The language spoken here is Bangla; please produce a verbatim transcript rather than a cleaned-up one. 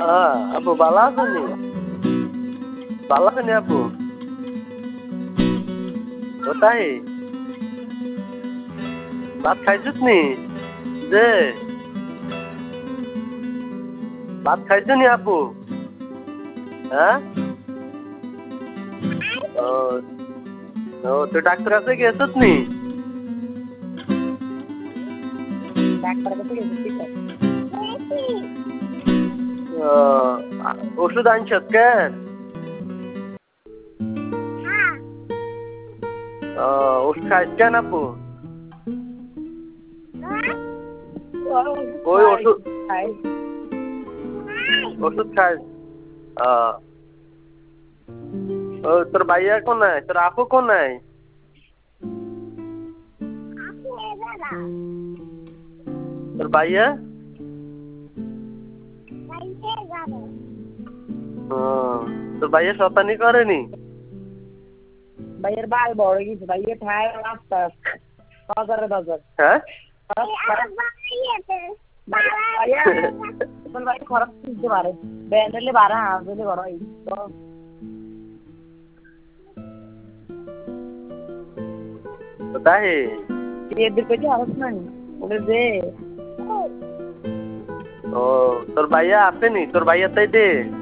হ্যাঁ আপু ভালো আছেনি? ভালো আছেনি আপু? কোথায়? ভাত খাইছিস নি? যে ভাত খাইছো নি আপু? হ্যাঁ? ও ও তুই ডাক্তার কাছে গেছিস নি? ডাক্তার কাছে গেছি তো। ও ওষুধ আনছিস কেন? ও ওষুধ খাইছ কেন আপু? ওই ওষুধ খাই ওষুধ খাইছ? ও তোর ভাইয়া কোনায়? তোর আপু কোনায়? তোর ভাইয়া? ও তোর ভাইয়া শতানি করেনি? ভাইয়ের বাল বড় হয়ে গেছে, ভাইয়ের ঠায় রাস্তা বাজারে বাজার। হ্যাঁ ভাই খরচ দিতে পারে, ব্যান্ডেলে বারা আসলে বড় হয় তো। তাই এদের পেটে আরস নাই ওদের যে। ও তোর ভাইয়া আসেনি? তোর ভাইয়া তাই দে